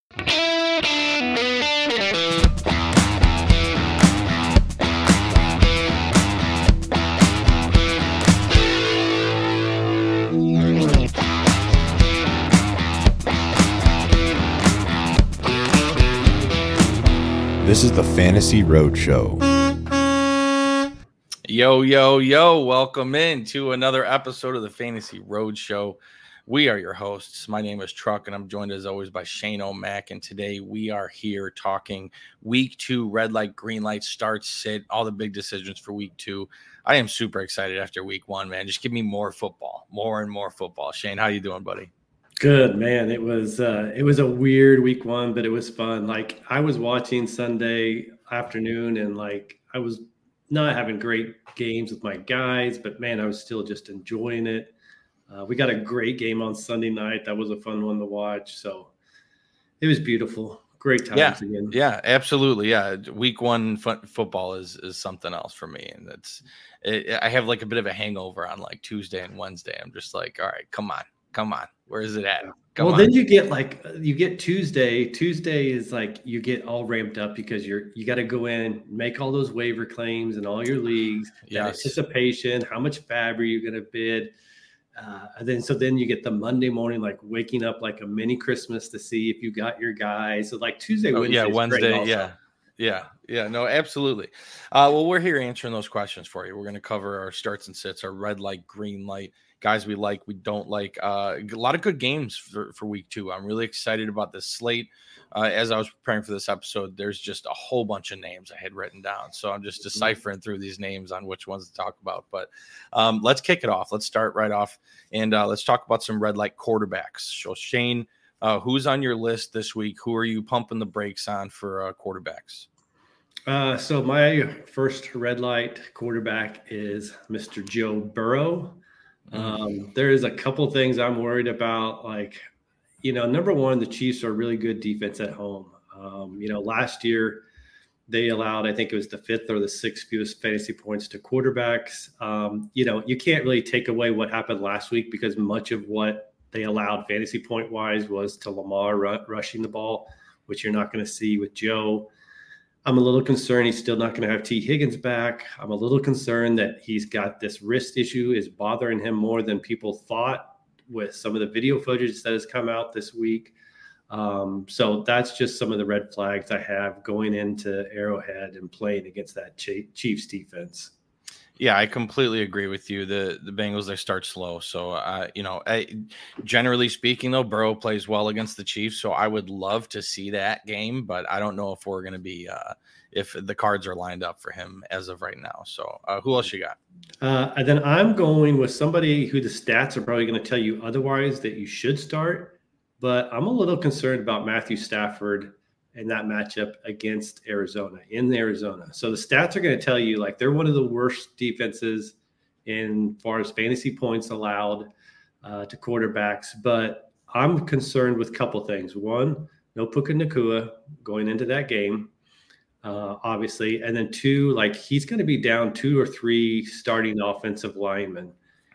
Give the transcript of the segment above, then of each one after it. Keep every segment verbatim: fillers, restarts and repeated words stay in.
This is the Fantasy Roadshow. Yo, yo, yo, welcome in to another episode of the Fantasy Roadshow. We are your hosts. My name is Truck, and I'm joined as always by Shane O'Mac. And today we are here talking week two, red light, green light, start, sit, all the big decisions for week two. I am super excited after week one, man. Just give me more football, more and more football. Shane, how you doing, buddy? Good, man. It was uh, it was a weird week one, but it was fun. Like, I was watching Sunday afternoon, and like I was not having great games with my guys, but man, I was still just enjoying it. Uh, we got a great game on Sunday night. That was a fun one to watch. So it was beautiful. Great times yeah, again. Yeah, absolutely. Yeah, week one fun, football is is something else for me, and it's it, I have like a bit of a hangover on like Tuesday and Wednesday. I'm just like, all right, come on, come on. Where is it at? Come well, on. Then you get like you get Tuesday. Tuesday is like you get all ramped up because you're you got to go in, make all those waiver claims in all your leagues. Yes. Anticipation, how much fab are you going to bid? Uh, and then so then you get the Monday morning, like waking up like a mini Christmas to see if you got your guy. So like Tuesday, oh, Wednesday, yeah, Wednesday, yeah. Yeah, yeah, no, absolutely. Uh, well, we're here answering those questions for you. We're going to cover our starts and sits, our red light, green light, guys we like, we don't like. Uh, a lot of good games for, for week two. I'm really excited about this slate. Uh, as I was preparing for this episode, there's just a whole bunch of names I had written down. So I'm just deciphering through these names on which ones to talk about. But um, let's kick it off. Let's start right off, and uh, let's talk about some red light quarterbacks. So Shane, Uh, who's on your list this week? Who are you pumping the brakes on for uh, quarterbacks? Uh, so my first red light quarterback is Mister Joe Burrow. Mm. Um, there's a couple things I'm worried about. Like, you know, number one, the Chiefs are a really good defense at home. Um, you know, last year they allowed, I think it was the fifth or the sixth fewest fantasy points to quarterbacks. Um, you know, you can't really take away what happened last week because much of what they allowed fantasy point wise was to Lamar ru- rushing the ball, which you're not going to see with Joe. I'm a little concerned he's still not going to have T. Higgins back. I'm a little concerned that he's got this wrist issue is bothering him more than people thought with some of the video footage that has come out this week. Um, so that's just some of the red flags I have going into Arrowhead and playing against that Chiefs defense. Yeah, I completely agree with you. The the Bengals, they start slow. So, uh, you know, I, generally speaking, though, Burrow plays well against the Chiefs. So I would love to see that game, but I don't know if we're going to be uh, if the cards are lined up for him as of right now. So uh, who else you got? Uh, and then I'm going with somebody who the stats are probably going to tell you otherwise that you should start. But I'm a little concerned about Matthew Stafford in that matchup against Arizona in Arizona. So the stats are going to tell you like they're one of the worst defenses in far as fantasy points allowed uh, to quarterbacks. But I'm concerned with a couple things. One, no Puka Nacua going into that game, uh, obviously. And then two, like he's going to be down two or three starting offensive linemen.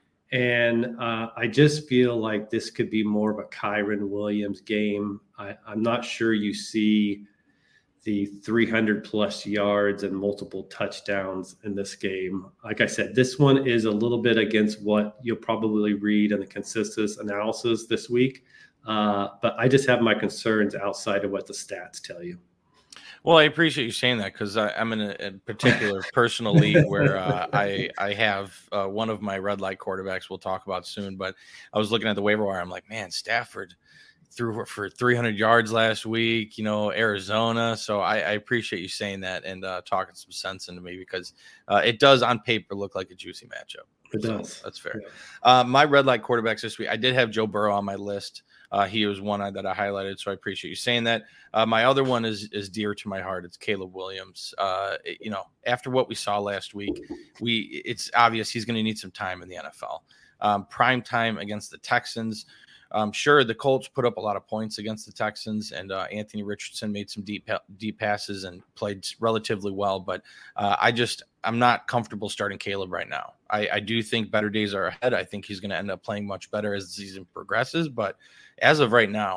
And uh, I just feel like this could be more of a Kyren Williams game. I, I'm not sure you see the three hundred plus yards and multiple touchdowns in this game. Like I said, this one is a little bit against what you'll probably read in the consensus analysis this week. Uh, but I just have my concerns outside of what the stats tell you. Well, I appreciate you saying that because I'm in a, a particular personal league where uh, I I have uh, one of my red light quarterbacks we'll talk about soon. But I was looking at the waiver wire. I'm like, man, Stafford threw for three hundred yards last week, you know, Arizona. So I, I appreciate you saying that and uh, talking some sense into me because uh, it does on paper look like a juicy matchup. It so does. That's fair. Yeah. Uh, my red light quarterbacks this week, I did have Joe Burrow on my list. Uh, he was one that I highlighted, so I appreciate you saying that. Uh, my other one is is dear to my heart. It's Caleb Williams. Uh, it, you know, after what we saw last week, we it's obvious he's going to need some time in the N F L. Um, prime time against the Texans. Um, sure, the Colts put up a lot of points against the Texans, and uh, Anthony Richardson made some deep deep passes and played relatively well. But uh, I just I'm not comfortable starting Caleb right now. I, I do think better days are ahead. I think he's going to end up playing much better as the season progresses. But as of right now,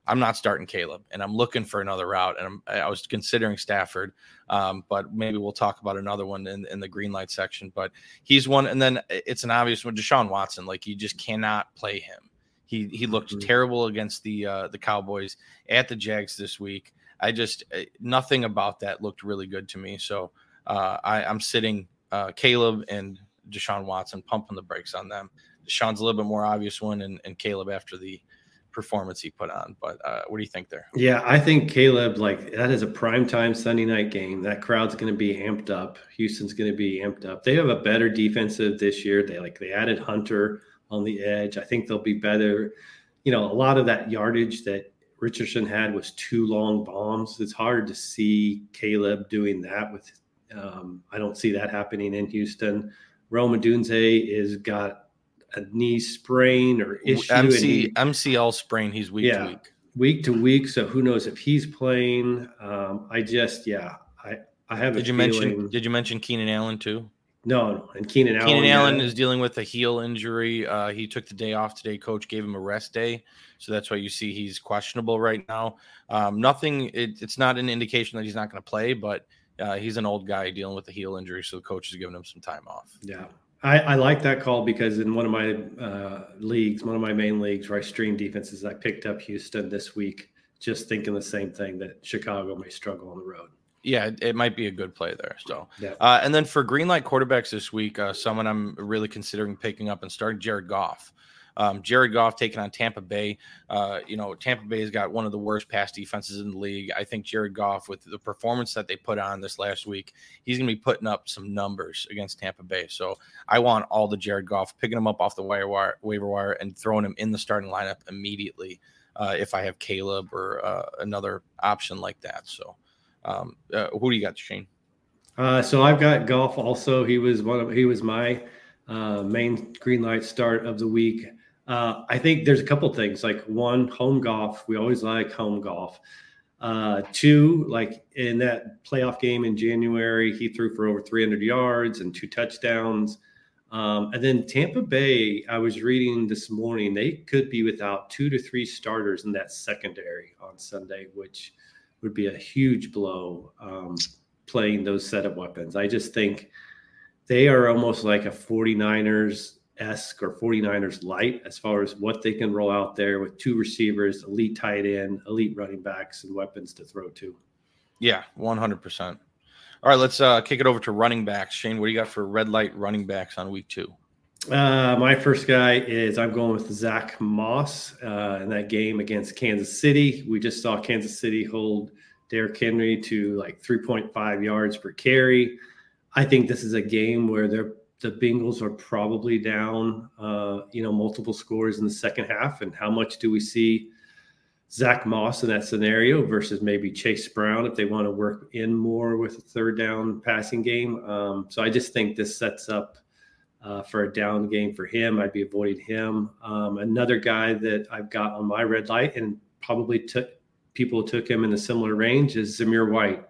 I'm not starting Caleb, and I'm looking for another route. And I'm, I was considering Stafford, um, but maybe we'll talk about another one in, in the green light section. But he's one, and then it's an obvious one. Deshaun Watson, like you just cannot play him. He he looked mm-hmm. terrible against the uh, the Cowboys at the Jags this week. I just nothing about that looked really good to me. So uh, I, I'm sitting uh, Caleb and Deshaun Watson, pumping the brakes on them. Deshaun's a little bit more obvious one, and, and Caleb after the performance he put on. But uh, what do you think there? Yeah, I think Caleb, like that is a primetime Sunday night game. That crowd's going to be amped up. Houston's going to be amped up. They have a better defensive this year. They like they added Hunter on the edge. I think they'll be better. You know, a lot of that yardage that Richardson had was two long bombs. It's hard to see Caleb doing that with. Um, I don't see that happening in Houston. Rome Odunze is got a knee sprain or issue. M C, he, M C L sprain. He's week yeah, to week. Week to week. So who knows if he's playing? Um, I just, yeah, I, I have. Did a you feeling, mention? Did you mention Keenan Allen too? No, no. And Keenan Allen. Keenan Allen is dealing with a heel injury. Uh, he took the day off today. Coach gave him a rest day, so that's why you see he's questionable right now. Um, nothing. It, it's not an indication that he's not going to play, but uh, he's an old guy dealing with a heel injury, so the coach is giving him some time off. Yeah. I, I like that call because in one of my uh, leagues, one of my main leagues where I stream defenses, I picked up Houston this week, just thinking the same thing, that Chicago may struggle on the road. Yeah, it, it might be a good play there. So, yeah. uh, and then for green light quarterbacks this week, uh, someone I'm really considering picking up and starting, Jared Goff. Um, Jared Goff taking on Tampa Bay. Uh, you know, Tampa Bay has got one of the worst pass defenses in the league. I think Jared Goff, with the performance that they put on this last week, he's going to be putting up some numbers against Tampa Bay. So I want all the Jared Goff, picking him up off the wire wire, waiver wire and throwing him in the starting lineup immediately uh, if I have Caleb or uh, another option like that. So um, uh, who do you got, Shane? Uh, so I've got Goff also. He was one of he was my uh, main green light start of the week. Uh, I think there's a couple things, like one, home golf. We always like home golf. Uh, two, like in that playoff game in January, he threw for over three hundred yards and two touchdowns. Um, and then Tampa Bay, I was reading this morning, they could be without two to three starters in that secondary on Sunday, which would be a huge blow um, playing those set of weapons. I just think they are almost like a 49ers esque or 49ers light as far as what they can roll out there with two receivers, elite tight end, elite running backs, and weapons to throw to. Yeah, one hundred percent. All right, let's uh, kick it over to running backs. Shane, what do you got for red light running backs on week two? Uh, my first guy is I'm going with Zach Moss uh, in that game against Kansas City. We just saw Kansas City hold Derrick Henry to like three point five yards per carry. I think this is a game where they're the Bengals are probably down, uh, you know, multiple scores in the second half. And how much do we see Zach Moss in that scenario versus maybe Chase Brown if they want to work in more with a third down passing game? Um, so I just think this sets up uh, for a down game for him. I'd be avoiding him. Um, another guy that I've got on my red light and probably took people took him in a similar range is Zamir White.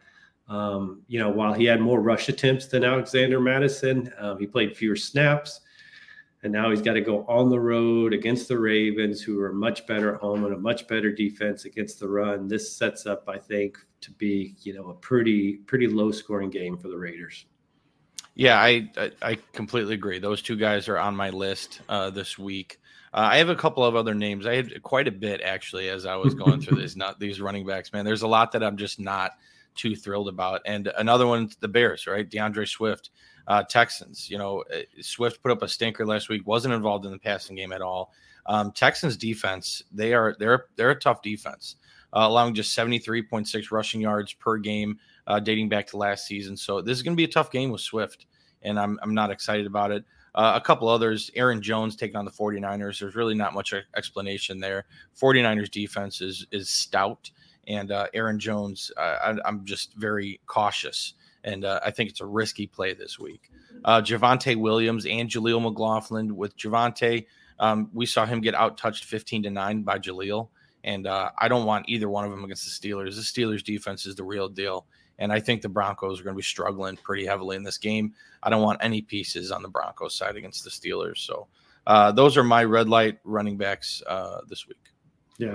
Um, you know, while he had more rush attempts than Alexander Madison, um, he played fewer snaps, and now he's got to go on the road against the Ravens, who are much better at home and a much better defense against the run. This sets up, I think, to be, you know, a pretty, pretty low scoring game for the Raiders. Yeah, I, I, I completely agree. Those two guys are on my list uh, this week. Uh, I have a couple of other names. I had quite a bit, actually, as I was going through this, not these running backs, man. There's a lot that I'm just not too thrilled about. And another one, the Bears, right? DeAndre Swift, uh, Texans. You know, Swift put up a stinker last week, wasn't involved in the passing game at all. Um, Texans defense, they are they're they're a tough defense, uh, allowing just seventy-three point six rushing yards per game, uh, dating back to last season. So this is going to be a tough game with Swift, and I'm I'm not excited about it. Uh, a couple others, Aaron Jones taking on the 49ers. There's really not much explanation there. 49ers defense is is stout. And uh, Aaron Jones, uh, I, I'm just very cautious, and uh, I think it's a risky play this week. Uh, Javonte Williams and Jaleel McLaughlin. With Javonte, um, we saw him get out-touched fifteen to nine by Jaleel, and uh, I don't want either one of them against the Steelers. The Steelers' defense is the real deal, and I think the Broncos are going to be struggling pretty heavily in this game. I don't want any pieces on the Broncos side against the Steelers. So uh, those are my red light running backs uh, this week. Yeah.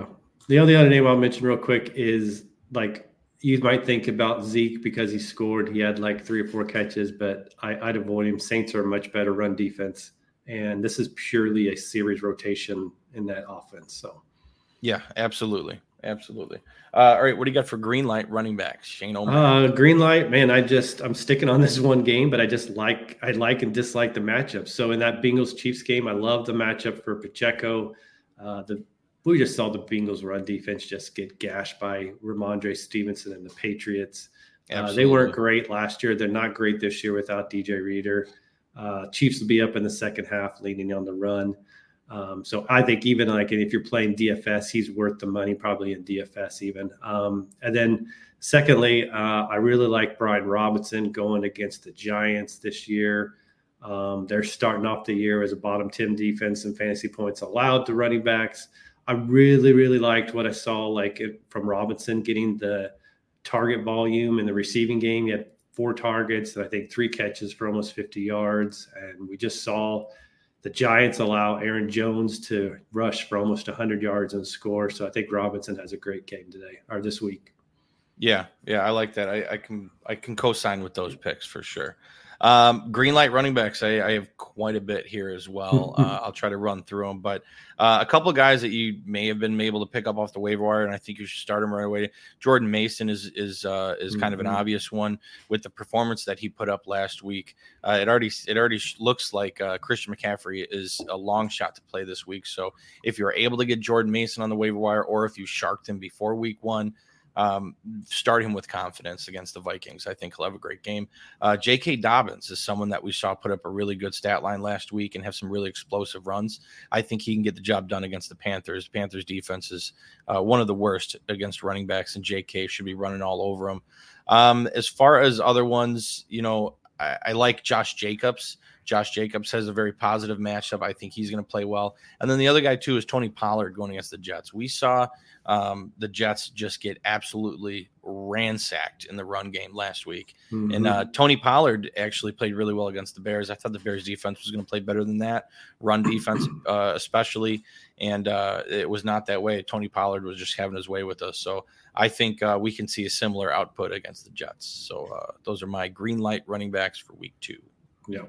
The only other name I'll mention real quick is like you might think about Zeke because he scored. He had like three or four catches, but I, I'd avoid him. Saints are a much better run defense, and this is purely a series rotation in that offense. So, yeah, absolutely, absolutely. Uh, all right, what do you got for green light running backs, Shane O'Mac? Uh, green light, man. I just I'm sticking on this one game, but I just like I like and dislike the matchup. So in that Bengals Chiefs game, I love the matchup for Pacheco. Uh, the we just saw the Bengals run defense just get gashed by Ramondre Stevenson and the Patriots. Uh, they weren't great last year. They're not great this year without D J Reader. Uh, Chiefs will be up in the second half, leaning on the run. Um, so I think even like if you're playing D F S, he's worth the money, probably in D F S even. Um, and then secondly, uh, I really like Brian Robinson going against the Giants this year. Um, they're starting off the year as a bottom ten defense in fantasy points allowed to running backs. I really, really liked what I saw like it, from Robinson getting the target volume in the receiving game. He had four targets and I think three catches for almost fifty yards. And we just saw the Giants allow Aaron Jones to rush for almost one hundred yards and score. So I think Robinson has a great game today or this week. Yeah, yeah, I like that. I, I can I can co-sign with those picks for sure. Um, green light running backs, I, I have quite a bit here as well. Uh, I'll try to run through them, but uh, a couple of guys that you may have been able to pick up off the waiver wire, and I think you should start them right away. Jordan Mason is is uh, is kind mm-hmm. of an obvious one with the performance that he put up last week. Uh, it already it already looks like uh, Christian McCaffrey is a long shot to play this week. So if you're able to get Jordan Mason on the waiver wire, or if you sharked him before week one, Um, start him with confidence against the Vikings. I think he'll have a great game. Uh, J K. Dobbins is someone that we saw put up a really good stat line last week and have some really explosive runs. I think he can get the job done against the Panthers. Panthers defense is uh, one of the worst against running backs, and J K should be running all over them. Um, as far as other ones, you know, I, I like Josh Jacobs. Josh Jacobs has a very positive matchup. I think he's going to play well. And then the other guy, too, is Tony Pollard going against the Jets. We saw um, the Jets just get absolutely ransacked in the run game last week. Mm-hmm. And uh, Tony Pollard actually played really well against the Bears. I thought the Bears defense was going to play better than that, run defense uh, especially. And uh, it was not that way. Tony Pollard was just having his way with us. So I think uh, we can see a similar output against the Jets. So uh, those are my green light running backs for week two. Yeah.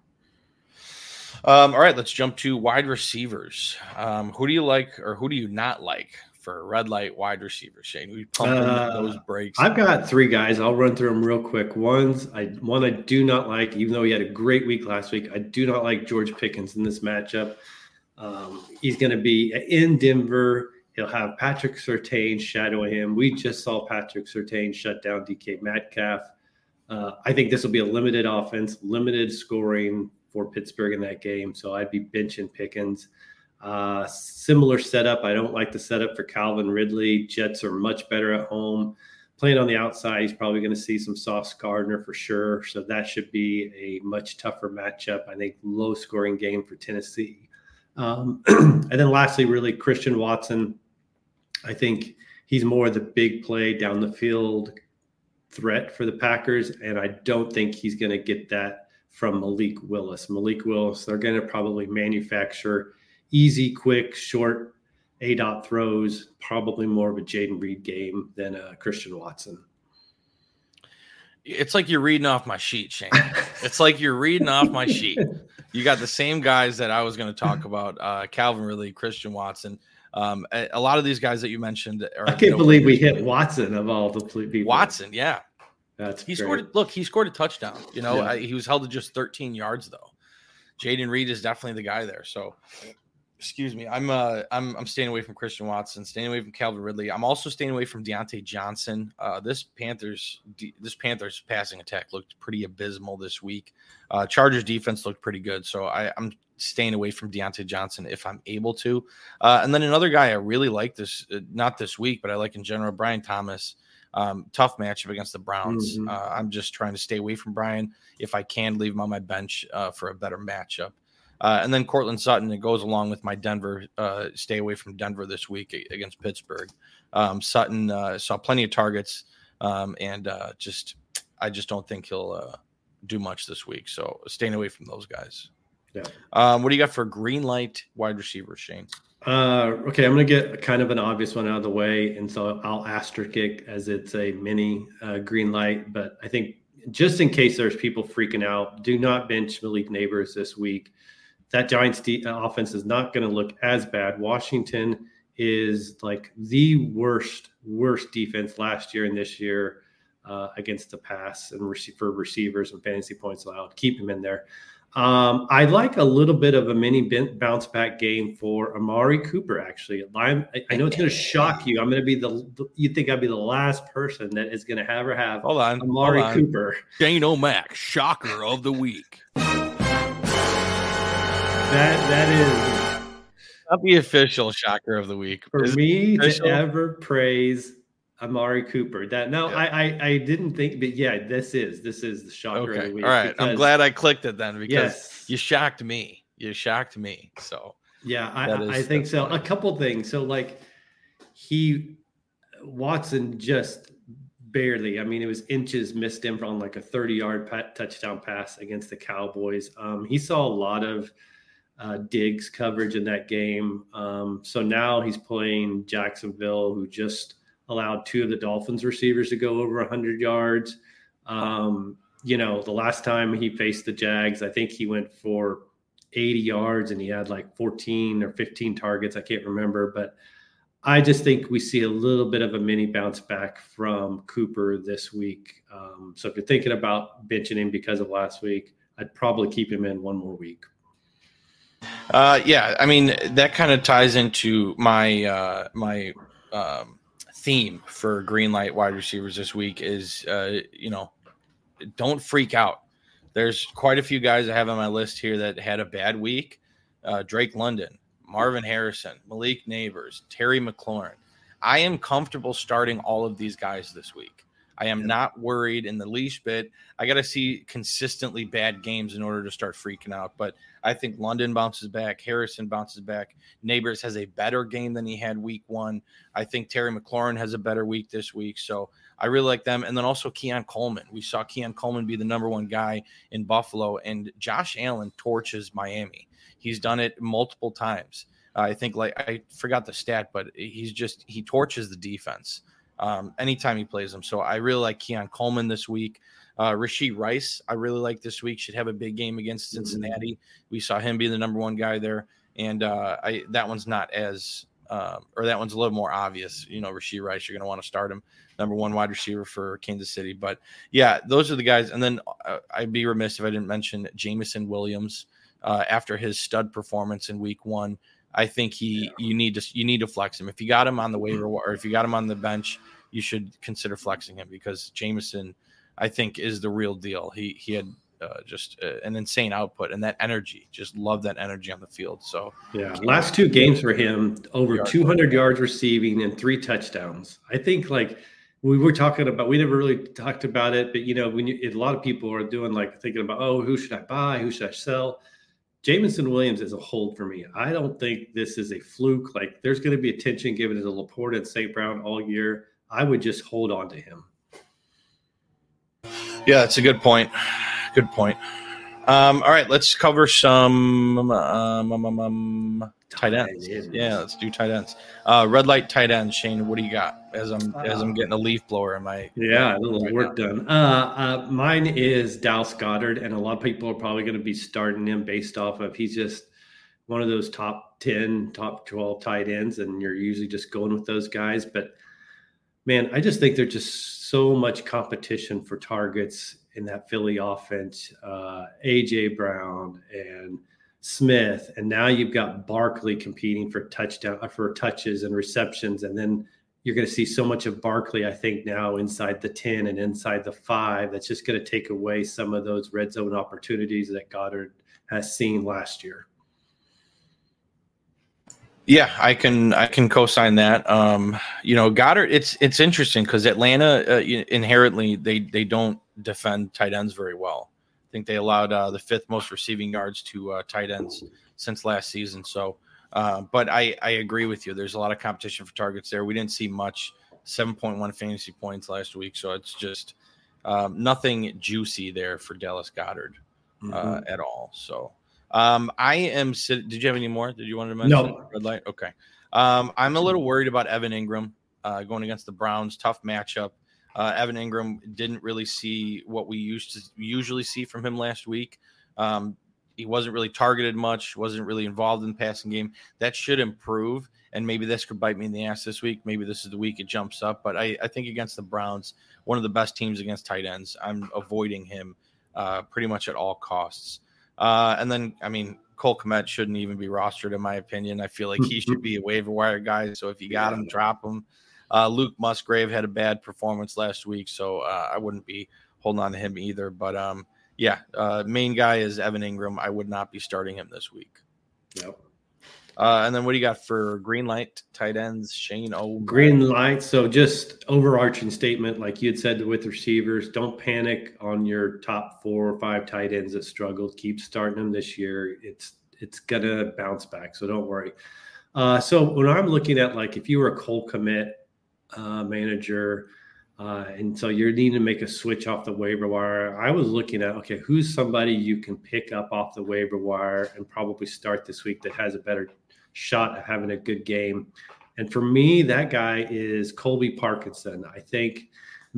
Um, all right, let's jump to wide receivers. Um, who do you like or who do you not like for red light wide receivers, Shane? We pumping uh, those breaks. I've got three guys. I'll run through them real quick. One's I one I do not like, even though he had a great week last week. I do not like George Pickens in this matchup. Um, he's going to be in Denver. He'll have Patrick Surtain shadowing him. We just saw Patrick Surtain shut down D K Metcalf. Uh, I think this will be a limited offense, limited scoring for Pittsburgh in that game. So I'd be benching Pickens. Uh, similar setup. I don't like the setup for Calvin Ridley. Jets are much better at home. Playing on the outside, he's probably going to see some Sauce Gardner for sure. So that should be a much tougher matchup. I think low scoring game for Tennessee. Um, and then lastly, really Christian Watson. I think he's more the big play down the field threat for the Packers. And I don't think he's going to get that from Malik Willis. Malik Willis, they're going to probably manufacture easy, quick, short A-dot throws, probably more of a Jaden Reed game than a Christian Watson. It's like you're reading off my sheet, Shane. It's like you're reading off my sheet. You got the same guys that I was going to talk about, uh, Calvin Ridley, Christian Watson. Um, a, a lot of these guys that you mentioned. Are, I can't you know, believe we hit Watson of all the people. Watson, yeah. That's he great. scored. Look, he scored a touchdown. You know, yeah. I, he was held to just thirteen yards though. Jaden Reed is definitely the guy there. So, excuse me, I'm uh, I'm I'm staying away from Christian Watson, staying away from Calvin Ridley. I'm also staying away from Deontay Johnson. Uh, this Panthers this Panthers passing attack looked pretty abysmal this week. Uh, Chargers defense looked pretty good. So I, I'm staying away from Deontay Johnson if I'm able to. Uh, and then another guy I really like this, uh, not this week, but I like in general, Brian Thomas. Um, tough matchup against the Browns. Mm-hmm. Uh, I'm just trying to stay away from Brian. If I can, leave him on my bench uh, for a better matchup. Uh, and then Cortland Sutton, it goes along with my Denver, uh, stay away from Denver this week against Pittsburgh. Um, Sutton uh, saw plenty of targets, um, and uh, just I just don't think he'll uh, do much this week. So staying away from those guys. Yeah. Um, what do you got for green light wide receivers, Shane? Uh, okay, I'm going to get kind of an obvious one out of the way, and so I'll asterisk it as it's a mini uh, green light. But I think just in case there's people freaking out, do not bench Malik Neighbors this week. That Giants de- offense is not going to look as bad. Washington is like the worst, worst defense last year and this year uh, against the pass and rec- for receivers and fantasy points allowed. Keep him in there. Um, I'd like a little bit of a mini bounce back game for Amari Cooper, actually. I'm, I know it's going to shock you. I'm going to be the, you think I'd be the last person that is going to ever have hold on, Amari hold on. Cooper. Shane O'Mac, shocker of the week. That, that is not the official shocker of the week. For is me to ever praise Amari Cooper. That no, yeah. I, I I didn't think, but yeah, this is this is the shocker okay. of the week. All right, because, I'm glad I clicked it then because yes. you shocked me. You shocked me. So yeah, I, is, I think so. funny. A couple things. So like he Watson just barely. I mean, it was inches missed him on like a thirty-yard pa- touchdown pass against the Cowboys. Um, he saw a lot of uh, Diggs coverage in that game. Um, so now he's playing Jacksonville, who just allowed two of the Dolphins receivers to go over one hundred yards. Um, you know, the last time he faced the Jags, I think he went for eighty yards and he had like fourteen or fifteen targets. I can't remember, but I just think we see a little bit of a mini bounce back from Cooper this week. Um, so if you're thinking about benching him because of last week, I'd probably keep him in one more week. Uh, yeah, I mean, that kind of ties into my uh, my um, theme for green light wide receivers this week is, uh, you know, don't freak out. There's quite a few guys I have on my list here that had a bad week. Uh, Drake London, Marvin Harrison, Malik Neighbors, Terry McLaurin. I am comfortable starting all of these guys this week. I am yeah. not worried in the least bit. I got to see consistently bad games in order to start freaking out. But I think London bounces back. Harrison bounces back. Neighbors has a better game than he had week one. I think Terry McLaurin has a better week this week. So I really like them. And then also Keon Coleman. We saw Keon Coleman be the number one guy in Buffalo. And Josh Allen torches Miami. He's done it multiple times. Uh, I think, like, I forgot the stat, but he's just, he torches the defense um, anytime he plays them. So I really like Keon Coleman this week. Uh, Rashee Rice, I really like this week, should have a big game against Cincinnati. Mm-hmm. We saw him be the number one guy there. And uh, I that one's not as, uh, or that one's a little more obvious. You know, Rashee Rice, you're going to want to start him. Number one wide receiver for Kansas City. But, yeah, those are the guys. And then uh, I'd be remiss if I didn't mention Jameson Williams. Uh, after his stud performance in week one, I think he yeah. you need to you need to flex him. If you got him on the waiver or if you got him on the bench, you should consider flexing him because Jameson, I think, is the real deal. He he had uh, just uh, an insane output and that energy. Just love that energy on the field. So yeah, last two games for him, over two hundred yards receiving and three touchdowns. I think like we were talking about, we never really talked about it, but you know, when you, a lot of people are doing like thinking about, oh, who should I buy? Who should I sell? Jameson Williams is a hold for me. I don't think this is a fluke. Like there's going to be attention given to Laporta and Saint Brown all year. I would just hold on to him. Yeah, that's a good point. Good point. Um, all right, let's cover some um, um, um, um, tight ends. Yeah, let's do tight ends. Uh, red light tight ends. Shane, what do you got? As I'm uh, as I'm getting a leaf blower in my yeah, a little right work now. done. Uh, uh, mine is Dallas Goedert, and a lot of people are probably going to be starting him based off of he's just one of those top ten, top twelve tight ends, and you're usually just going with those guys. But man, I just think there's just so much competition for targets in that Philly offense. Uh, A J Brown and Smith, and now you've got Barkley competing for touchdown for touches and receptions, and then you're going to see so much of Barkley, I think, now inside the ten and inside the five. That's just going to take away some of those red zone opportunities that Goddard has seen last year. Yeah, I can I can co-sign that. Um, you know, Goddard. It's it's interesting because Atlanta uh, inherently they they don't defend tight ends very well. I think they allowed uh, the fifth most receiving yards to uh, tight ends since last season. So, uh, but I I agree with you. There's a lot of competition for targets there. We didn't see much. seven point one fantasy points last week, so it's just um, nothing juicy there for Dallas Goedert uh, mm-hmm. at all. So. Um, I am. Did you have any more? Did you want to mention? No. Red light. Okay. Um, I'm a little worried about Evan Ingram uh, going against the Browns. Tough matchup. Uh, Evan Ingram didn't really see what we used to usually see from him last week. Um, he wasn't really targeted much. Wasn't really involved in the passing game. That should improve. And maybe this could bite me in the ass this week. Maybe this is the week it jumps up. But I, I think against the Browns, one of the best teams against tight ends, I'm avoiding him uh, pretty much at all costs. Uh, and then, I mean, Cole Kmet shouldn't even be rostered, in my opinion. I feel like he should be a waiver wire guy. So if you got him, drop him. Uh, Luke Musgrave had a bad performance last week, so uh, I wouldn't be holding on to him either. But, um, yeah, uh, main guy is Evan Ingram. I would not be starting him this week. Yep. Uh, and then what do you got for green light tight ends, Shane? Oh, green light. So just overarching statement, like you had said with receivers, don't panic on your top four or five tight ends that struggled. Keep starting them this year. It's it's gonna bounce back, so don't worry. Uh, so when I'm looking at, like, if you were a Cole Kmet uh, manager, uh, and so you're needing to make a switch off the waiver wire, I was looking at, okay, who's somebody you can pick up off the waiver wire and probably start this week that has a better shot at having a good game. And for me, that guy is Colby Parkinson. I think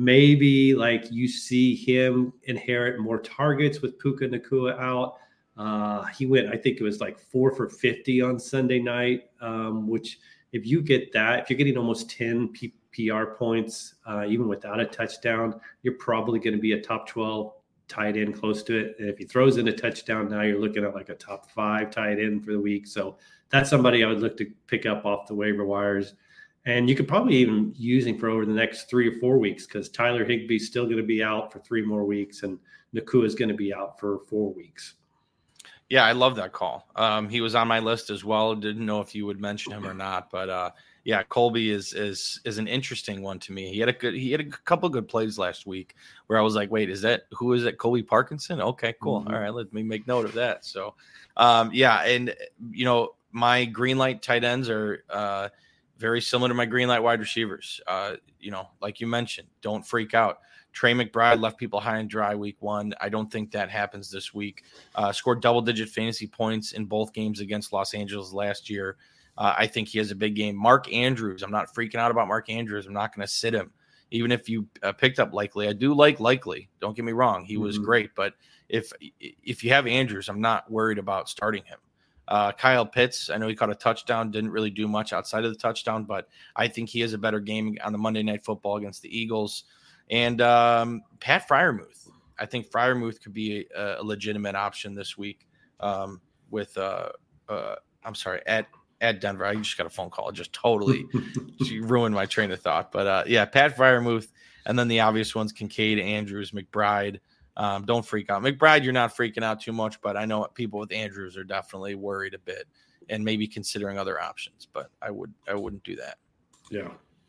maybe like you see him inherit more targets with Puka Nacua out. Uh, he went, I think it was like four for fifty on Sunday night, um, which if you get that, if you're getting almost ten P P R points, uh, even without a touchdown, you're probably going to be a top twelve tight end close to it. And if he throws in a touchdown, now you're looking at like a top five tight end for the week. So that's somebody I would look to pick up off the waiver wires. And you could probably even use him for over the next three or four weeks because Tyler Higbee's still going to be out for three more weeks and Nacua is going to be out for four weeks. Yeah, I love that call. Um, he was on my list as well. Didn't know if you would mention him or not, but uh, yeah, Colby is is is an interesting one to me. He had a good he had a couple of good plays last week where I was like, wait, is that who is it? Colby Parkinson? Okay, cool. Mm-hmm. All right, let me make note of that. So, um, yeah, and you know, my green light tight ends are uh, very similar to my green light wide receivers. Uh, you know, like you mentioned, don't freak out. Trey McBride left people high and dry week one. I don't think that happens this week. Uh, scored double-digit fantasy points in both games against Los Angeles last year. Uh, I think he has a big game. Mark Andrews, I'm not freaking out about Mark Andrews. I'm not going to sit him. Even if you uh, picked up Likely, I do like Likely. Don't get me wrong. He mm-hmm. was great. But if if you have Andrews, I'm not worried about starting him. Uh, Kyle Pitts, I know he caught a touchdown, didn't really do much outside of the touchdown, but I think he has a better game on the Monday Night Football against the Eagles. And um, Pat Freiermuth, I think Freiermuth could be a, a legitimate option this week um, with, uh, uh, I'm sorry, at at Denver. I just got a phone call. It just totally ruined my train of thought. But, uh, yeah, Pat Freiermuth, and then the obvious ones, Kincaid, Andrews, McBride. Um, don't freak out. McBride, you're not freaking out too much, but I know people with Andrews are definitely worried a bit and maybe considering other options. But I would I wouldn't do that. Yeah.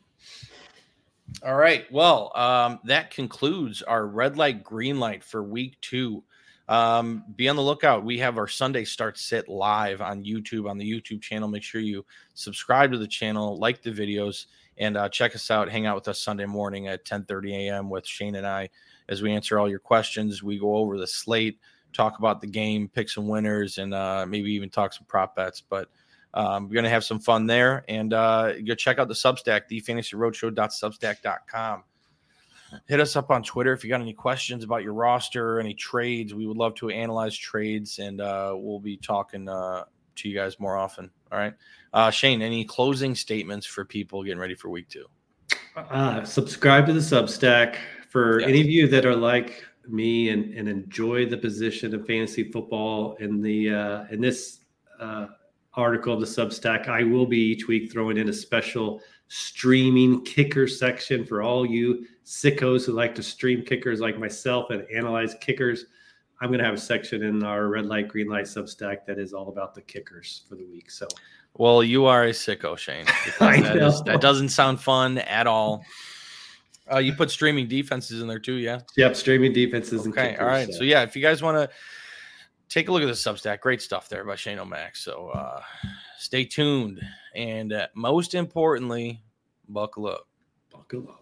All right. Well, um, that concludes our red light, green light for week two. Um, be on the lookout. We have our Sunday Start Sit live on YouTube, on the YouTube channel. Make sure you subscribe to the channel, like the videos, and uh, check us out. Hang out with us Sunday morning at ten thirty a.m. with Shane and I as we answer all your questions. We go over the slate, talk about the game, pick some winners, and uh, maybe even talk some prop bets. But Um, we're going to have some fun there, and uh, go check out the Substack, the fantasy roadshow dot substack dot com. Hit us up on Twitter if you got any questions about your roster or any trades. We would love to analyze trades, and uh, we'll be talking uh, to you guys more often. All right. Uh, Shane, any closing statements for people getting ready for week two? Uh, subscribe to the Substack. For yes. any of you that are like me and, and enjoy the position of fantasy football in the uh, in this uh, article of the Substack, I will be each week throwing in a special streaming kicker section for all you sickos who like to stream kickers like myself and analyze kickers. I'm going to have a section in our red light, green light Substack that is all about the kickers for the week. So, well, you are a sicko, Shane. I that, know. Is, that doesn't sound fun at all. Uh, you put streaming defenses in there too, yeah? Yep, streaming defenses okay, and kickers. All right. So. so, yeah, if you guys want to take a look at the Substack, great stuff there by Shane O'Mac. So, uh, stay tuned. And uh, most importantly, buckle up. Buckle up.